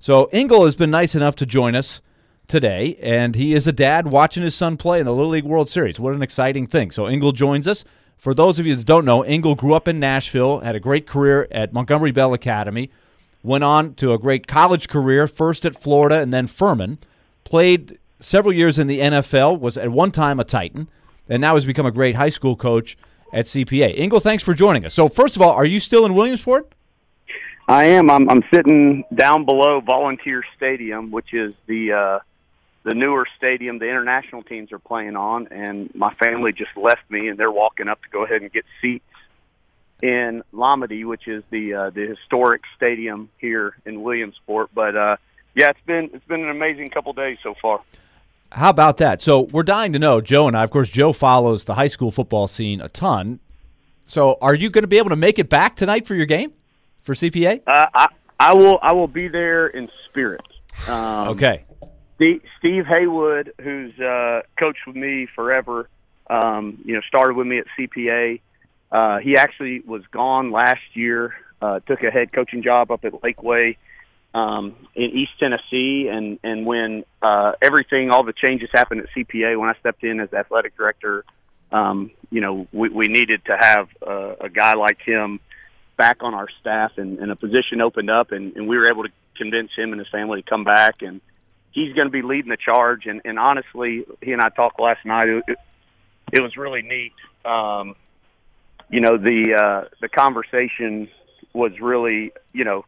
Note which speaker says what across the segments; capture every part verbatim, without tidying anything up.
Speaker 1: So Engel has been nice enough to join us today, and he is a dad watching his son play in the Little League World Series. What an exciting thing. So Engel joins us. For those of you that don't know, Engel grew up in Nashville, had a great career at Montgomery Bell Academy, went on to a great college career, first at Florida and then Furman, played several years in the N F L, was at one time a Titan, and now has become a great high school coach at C P A. Engel, thanks for joining us. So first of all, are you still in Williamsport?
Speaker 2: I am. I'm, I'm sitting down below Volunteer Stadium, which is the uh, the newer stadium the international teams are playing on, and my family just left me, and they're walking up to go ahead and get seats in Lamade, which is the uh, the historic stadium here in Williamsport. But uh, yeah, it's been it's been an amazing couple days so far.
Speaker 1: How about that? So we're dying to know, Joe and I. Of course, Joe follows the high school football scene a ton. So are you going to be able to make it back tonight for your game for C P A?
Speaker 2: Uh, I I will I will be there in spirit. Um,
Speaker 1: okay.
Speaker 2: Steve, Steve Haywood, who's uh, coached with me forever, um, you know, started with me at C P A. Uh, he actually was gone last year. Uh, took a head coaching job up at Lakeway um, in East Tennessee, and and when uh, everything, all the changes happened at C P A, when I stepped in as athletic director, um, you know, we, we needed to have uh, a guy like him back on our staff, and, and a position opened up, and, and we were able to convince him and his family to come back, and he's going to be leading the charge. And, and honestly, he and I talked last night. It, it, it was really neat. Um, you know, the uh, the conversation was really, you know,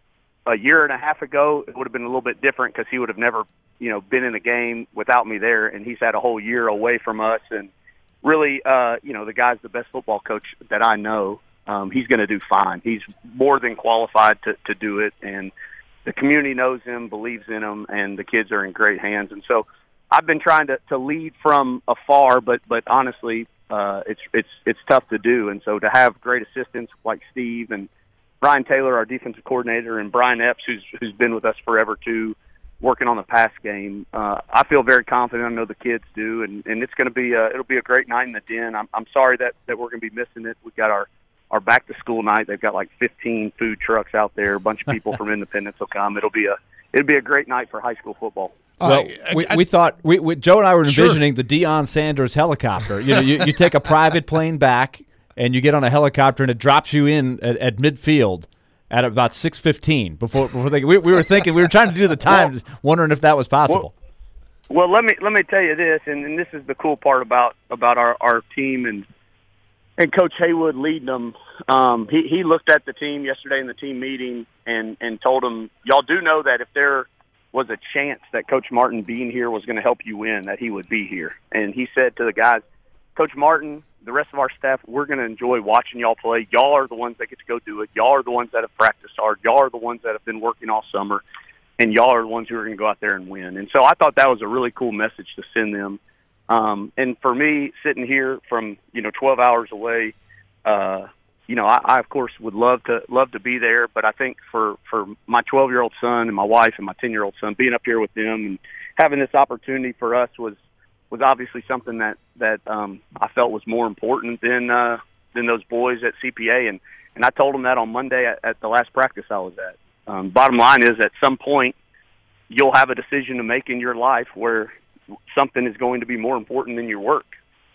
Speaker 2: a year and a half ago, it would have been a little bit different because he would have never, you know, been in a game without me there, and he's had a whole year away from us. And really, uh, you know, the guy's the best football coach that I know. Um, he's going to do fine. He's more than qualified to, to do it, and the community knows him, believes in him, and the kids are in great hands. And so I've been trying to, to lead from afar, but but honestly, uh, it's it's it's tough to do. And so to have great assistants like Steve and Brian Taylor, our defensive coordinator, and Brian Epps, who's who's been with us forever too, working on the pass game, uh, I feel very confident. I know the kids do, and, and it's going to be a, it'll be a great night in the Den. I'm I'm sorry that, that we're going to be missing it. We've got our Our back to school night. They've got like fifteen food trucks out there. A bunch of people from Independence will come. It'll be a it'll be a great night for high school football.
Speaker 1: Well, uh, I, we, I, we thought we, we Joe and I were envisioning sure. the Deion Sanders helicopter. You know, you, you take a private plane back and you get on a helicopter and it drops you in at, at midfield at about six fifteen. Before before they, we, we were thinking we were trying to do the time, well, wondering if that was possible.
Speaker 2: Well, well, let me let me tell you this, and, and this is the cool part about about our, our team and. And Coach Haywood leading them, um, he, he looked at the team yesterday in the team meeting and, and told them, y'all do know that if there was a chance that Coach Martin being here was going to help you win, that he would be here. And he said to the guys, Coach Martin, the rest of our staff, we're going to enjoy watching y'all play. Y'all are the ones that get to go do it. Y'all are the ones that have practiced hard. Y'all are the ones that have been working all summer. And y'all are the ones who are going to go out there and win. And so I thought that was a really cool message to send them. Um, and for me, sitting here from, you know, twelve hours away, uh, you know, I, I, of course, would love to love to be there. But I think for, for my twelve-year-old son and my wife and my ten-year-old son, being up here with them and having this opportunity for us was was obviously something that, that um, I felt was more important than uh, than those boys at C P A. And, and I told them that on Monday at, at the last practice I was at. Um, bottom line is, at some point, you'll have a decision to make in your life where something is going to be more important than your work.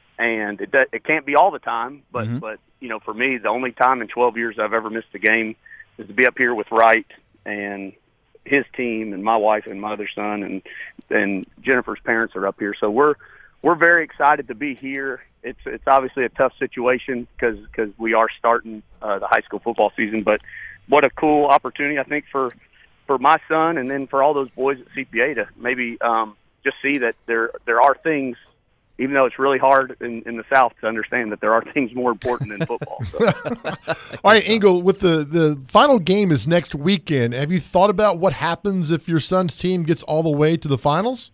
Speaker 2: And it it can't be all the time, but, mm-hmm. but you know, for me, the only time in twelve years I've ever missed a game is to be up here with Wright and his team and my wife and my other son, and and Jennifer's parents are up here. So we're we're very excited to be here. It's it's obviously a tough situation because because we are starting uh, the high school football season, but what a cool opportunity, I think, for, for my son and then for all those boys at C P A to maybe um, – just see that there there are things, even though it's really hard in, in the South to understand that there are things more important than football. So.
Speaker 3: All right, Engel, with the, the final game is next weekend, have you thought about what happens if your son's team gets all the way to the finals?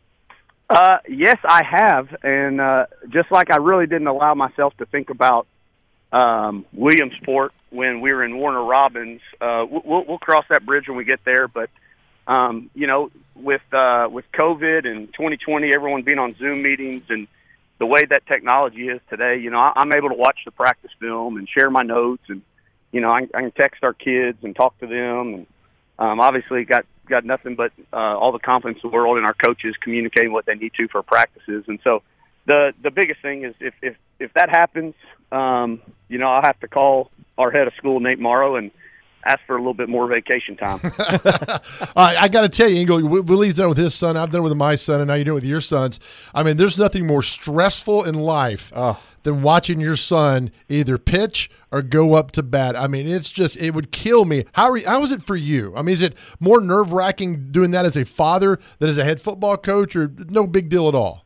Speaker 2: Uh, yes, I have. And uh, just like I really didn't allow myself to think about um, Williamsport when we were in Warner Robins, uh, we'll, we'll cross that bridge when we get there. But Um, you know, with uh, with COVID and twenty twenty, everyone being on Zoom meetings and the way that technology is today, you know, I, I'm able to watch the practice film and share my notes, and you know, I, I can text our kids and talk to them, and um, obviously got got nothing but uh, all the confidence in the world in our coaches communicating what they need to for practices. And so the the biggest thing is if if if that happens, um, you know, I'll have to call our head of school, Nate Morrow, and ask for a little bit more vacation time.
Speaker 3: All right, I got to tell you, Ingle, Willie's done with his son. I've done with my son, and now you're doing it with your sons. I mean, there's nothing more stressful in life oh. than watching your son either pitch or go up to bat. I mean, it's just, it would kill me. How, are you, how is it for you? I mean, is it more nerve-wracking doing that as a father than as a head football coach, or no big deal at all?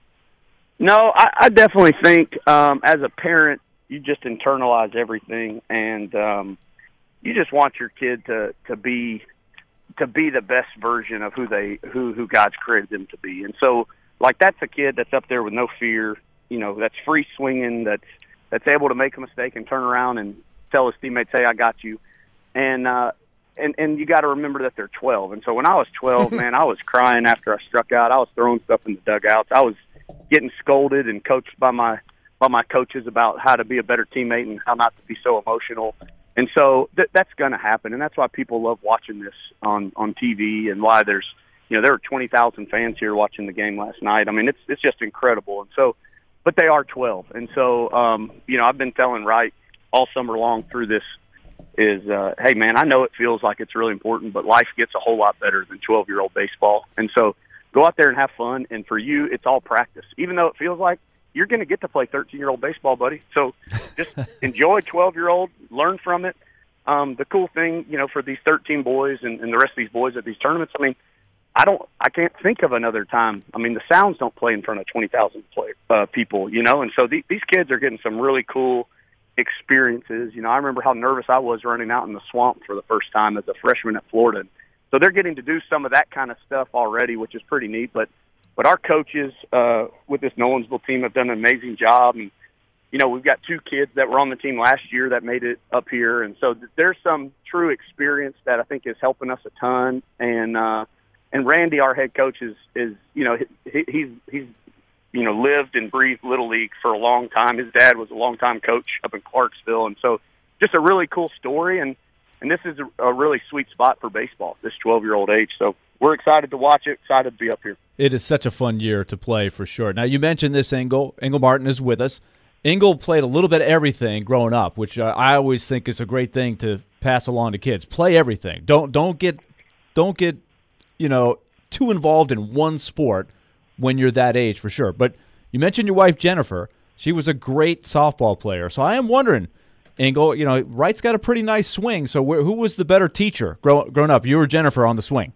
Speaker 2: No, I, I definitely think um, as a parent, you just internalize everything, and um, you just want your kid to, to be to be the best version of who they who who God's created them to be. And so, like, that's a kid that's up there with no fear, you know, that's free swinging, that's that's able to make a mistake and turn around and tell his teammates, "Hey, I got you." And uh, and and you got to remember that they're twelve. And so when I was twelve, man, I was crying after I struck out. I was throwing stuff in the dugouts. I was getting scolded and coached by my by my coaches about how to be a better teammate and how not to be so emotional. And so th- that's going to happen, and that's why people love watching this on, on T V, and why there's, you know, there were twenty thousand fans here watching the game last night. I mean, it's it's just incredible. And so, but they are twelve, and so um, you know, I've been telling Wright all summer long through this is, uh, hey man, I know it feels like it's really important, but life gets a whole lot better than twelve-year-old baseball. And so, go out there and have fun. And for you, it's all practice, even though it feels like you're going to get to play thirteen-year-old baseball, buddy. So just enjoy twelve-year-old, learn from it. Um, the cool thing, you know, for these thirteen boys and, and the rest of these boys at these tournaments, I mean, I don't, I can't think of another time. I mean, the Sounds don't play in front of twenty thousand play, uh, people, you know, and so the, these kids are getting some really cool experiences. You know, I remember how nervous I was running out in the swamp for the first time as a freshman at Florida. So they're getting to do some of that kind of stuff already, which is pretty neat. But But our coaches uh, with this Nolensville team have done an amazing job. And, you know, we've got two kids that were on the team last year that made it up here. And so there's some true experience that I think is helping us a ton. And uh, and Randy, our head coach, is, is you know, he, he's, he's, you know, lived and breathed Little League for a long time. His dad was a longtime coach up in Clarksville. And so just a really cool story. And, and this is a, a really sweet spot for baseball, this twelve-year-old age. So we're excited to watch it, excited to be up here.
Speaker 1: It is such a fun year to play for sure. Now, you mentioned this, Ingle. Ingle Martin is with us. Ingle played a little bit of everything growing up, which uh, I always think is a great thing to pass along to kids. Play everything. Don't don't get don't get you know too involved in one sport when you're that age for sure. But you mentioned your wife Jennifer. She was a great softball player. So I am wondering, Ingle, you know, Wright's got a pretty nice swing. So wh- who was the better teacher grow, growing up? You or Jennifer on the swing?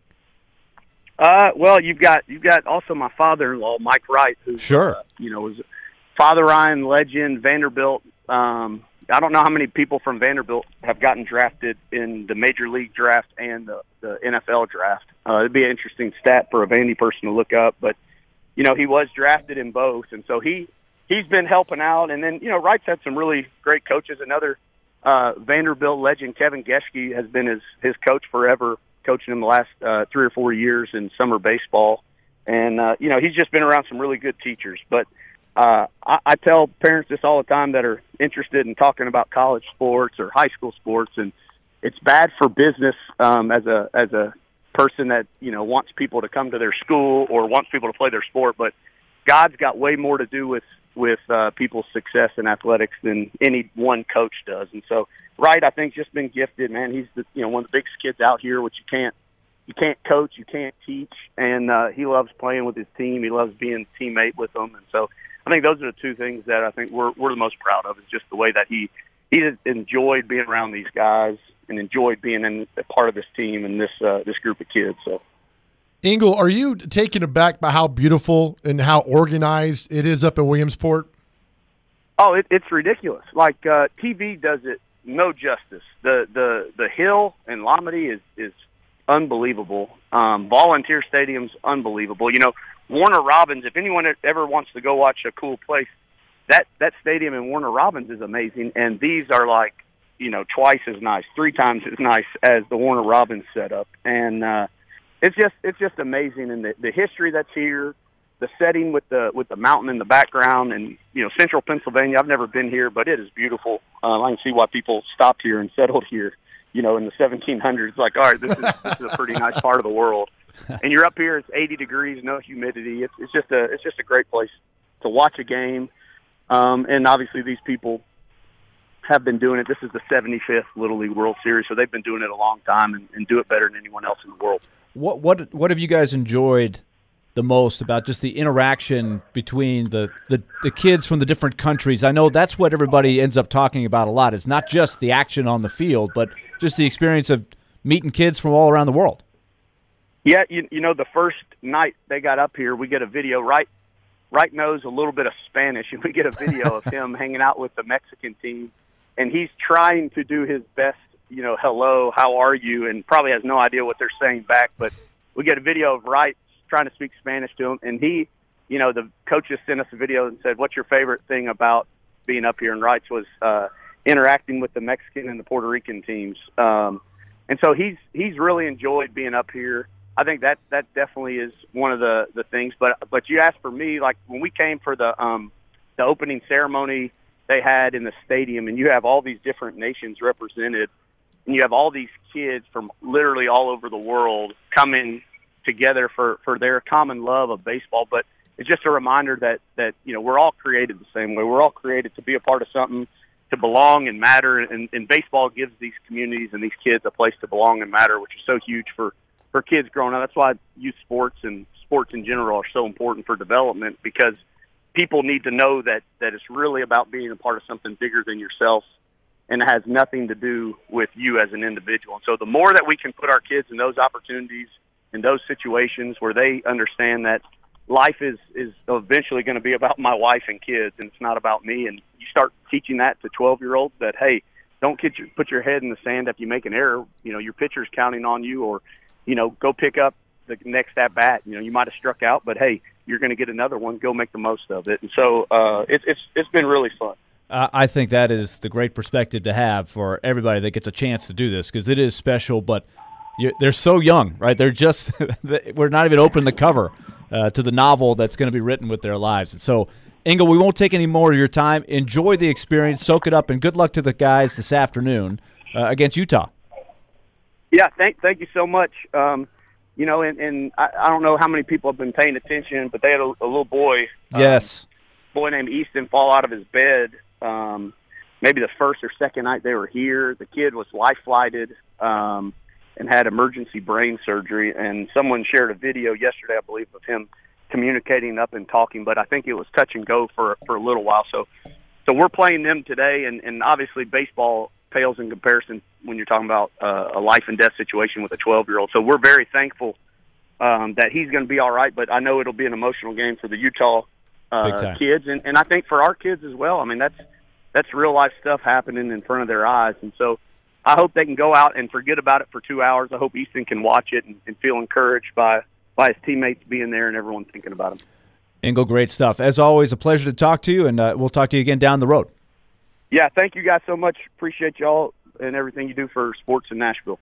Speaker 2: Uh, well, you've got you've got also my father-in-law, Mike Wright, who
Speaker 1: sure,
Speaker 2: uh, you know, was Father Ryan legend, Vanderbilt. Um, I don't know how many people from Vanderbilt have gotten drafted in the Major League draft and the, the N F L draft. Uh, it'd be an interesting stat for a Vandy person to look up, but you know, he was drafted in both, and so he he's been helping out. And then you know, Wright's had some really great coaches. Another uh, Vanderbilt legend, Kevin Geschke, has been his his coach forever, coaching him the last uh, three or four years in summer baseball. And, uh, you know, he's just been around some really good teachers. But uh, I, I tell parents this all the time that are interested in talking about college sports or high school sports, and it's bad for business um, as a as a person that, you know, wants people to come to their school or wants people to play their sport. But God's got way more to do with, with uh, people's success in athletics than any one coach does. And so, Wright, I think, just been gifted, man. He's the, you know, one of the biggest kids out here, which you can't you can't coach, you can't teach, and uh, he loves playing with his team. He loves being a teammate with them, and so I think those are the two things that I think we're we're the most proud of. Is just the way that he he enjoyed being around these guys and enjoyed being in a part of this team and this uh, this group of kids. So,
Speaker 3: Ingle, are you taken aback by how beautiful and how organized it is up in Williamsport?
Speaker 2: Oh, it, it's ridiculous. Like uh, T V does it no justice. The the the hill in Lomity is is unbelievable. Um, Volunteer Stadium's unbelievable. You know, Warner Robins. If anyone ever wants to go watch a cool place, that that stadium in Warner Robins is amazing. And these are like, you know, twice as nice, three times as nice as the Warner Robins setup. And uh, it's just it's just amazing. And the, the history that's here, the setting with the with the mountain in the background, and you know, central Pennsylvania. I've never been here, but it is beautiful. Um, I can see why people stopped here and settled here. you know, in the seventeen hundreds. Like, all right, this is, this is a pretty nice part of the world. And you're up here, it's eighty degrees, no humidity. It's, it's just a it's just a great place to watch a game. Um, and obviously these people have been doing it. This is the seventy-fifth Little League World Series, so they've been doing it a long time and, and do it better than anyone else in the world.
Speaker 1: What what what have you guys enjoyed the most about just the interaction between the, the, the kids from the different countries? I know that's what everybody ends up talking about a lot. It's not just the action on the field, but just the experience of meeting kids from all around the world.
Speaker 2: Yeah, you, you know, the first night they got up here, we get a video. Wright, Wright knows a little bit of Spanish, and we get a video of him hanging out with the Mexican team, and he's trying to do his best, you know, hello, how are you, and probably has no idea what they're saying back. But we get a video of Wright trying to speak Spanish to him, and he, you know, the coaches sent us a video and said, what's your favorite thing about being up here? And Wright's was uh, interacting with the Mexican and the Puerto Rican teams. Um, and so he's he's really enjoyed being up here. I think that that definitely is one of the, the things. But but you asked for me, like when we came for the um, the opening ceremony they had in the stadium, and you have all these different nations represented, and you have all these kids from literally all over the world coming together for, for their common love of baseball. But it's just a reminder that, that, you know, we're all created the same way. We're all created to be a part of something, to belong and matter. And, and baseball gives these communities and these kids a place to belong and matter, which is so huge for, for kids growing up. That's why youth sports and sports in general are so important for development, because people need to know that, that it's really about being a part of something bigger than yourself, and it has nothing to do with you as an individual. And so the more that we can put our kids in those opportunities, in those situations where they understand that life is, is eventually going to be about my wife and kids, and it's not about me. And you start teaching that to twelve-year-olds that, hey, don't get your, put your head in the sand if you make an error. You know, your pitcher's counting on you, or, you know, go pick up the next at-bat. You know, you might have struck out, but, hey, you're going to get another one. Go make the most of it. And so uh, it, it's it's been really fun.
Speaker 1: Uh, I think that is the great perspective to have for everybody that gets a chance to do this, because it is special, but – You, they're so young, right? They're just – we're not even opening the cover uh, to the novel that's going to be written with their lives. And so, Engel, we won't take any more of your time. Enjoy the experience. Soak it up, and good luck to the guys this afternoon uh, against Utah.
Speaker 2: Yeah, thank thank you so much. Um, you know, and, and I, I don't know how many people have been paying attention, but they had a, a little boy.
Speaker 1: Yes.
Speaker 2: Um, boy named Easton fall out of his bed um, maybe the first or second night they were here. The kid was life-flighted. Um and had emergency brain surgery, and someone shared a video yesterday, I believe, of him communicating up and talking, but I think it was touch and go for for a little while. So so we're playing them today, and, and obviously baseball pales in comparison when you're talking about uh, a life and death situation with a twelve-year-old. So we're very thankful um, that he's going to be all right, but I know it'll be an emotional game for the Utah uh, kids, and, and I think for our kids as well. I mean, that's that's real-life stuff happening in front of their eyes, and so I hope they can go out and forget about it for two hours. I hope Easton can watch it and, and feel encouraged by, by his teammates being there and everyone thinking about him.
Speaker 1: Engel, great stuff. As always, a pleasure to talk to you, and uh, we'll talk to you again down the road.
Speaker 2: Yeah, thank you guys so much. Appreciate y'all and everything you do for sports in Nashville.